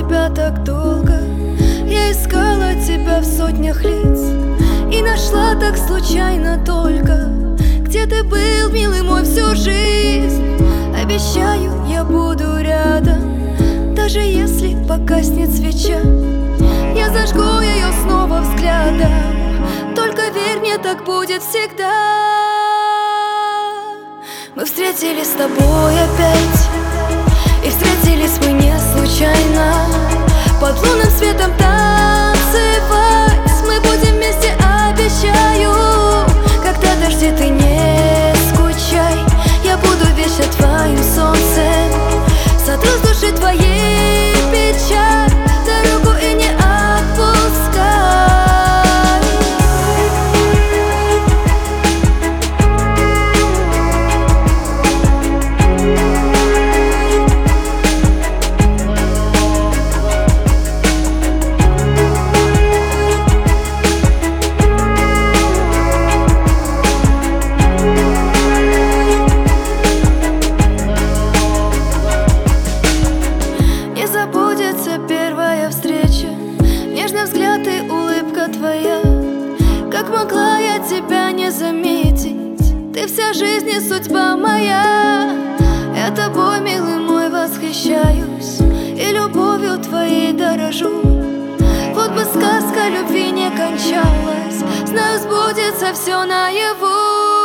тебя так долго. Я искала тебя в сотнях лиц и нашла так случайно только. Где ты был, милый мой, всю жизнь? Обещаю, я буду рядом, даже если погаснет свеча. Я зажгу ее снова взглядом, только верь мне, так будет всегда. Мы встретились с тобой опять, и встретились мы не случайно. Под лунным светом танцевать мы будем вместе, обещаю. Когда дожди, ты не скучай, я буду вечно твоим солнцем. Сотру с души твоей печаль, дорогу и не отпускай. Первая встреча, нежный взгляд и улыбка твоя. Как могла я тебя не заметить? Ты вся жизнь и судьба моя. Я тобой, милый мой, восхищаюсь и любовью твоей дорожу. Вот бы сказка любви не кончалась, знаю, сбудется все наяву.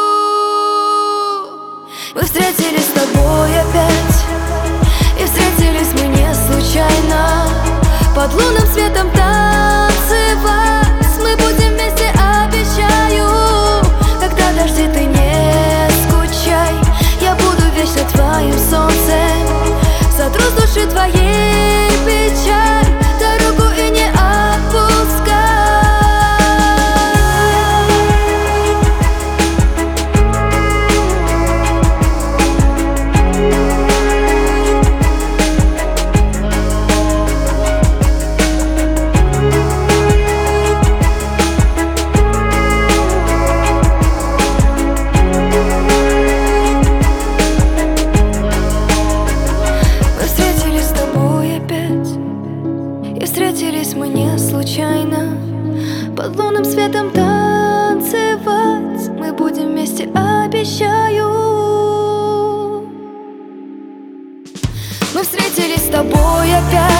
Мы встретились с тобой опять, и встретились мы не случайно. Под лунным светом танцевать мы будем вместе, обещаю. Когда дожди, ты не скучай, я буду вечно твоим солнцем. Сотру с души твоей печаль, дорогу и не отпускай. Встретились мы не случайно. Под лунным светом танцевать мы будем вместе, обещаю. Мы встретились с тобой опять,